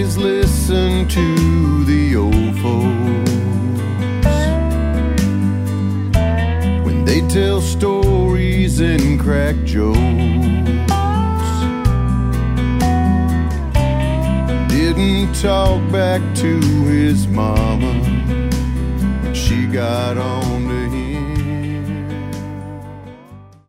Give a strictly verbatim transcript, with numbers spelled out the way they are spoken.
always listen to the old folks when they tell stories and crack jokes. Didn't talk back to his mama when she got on to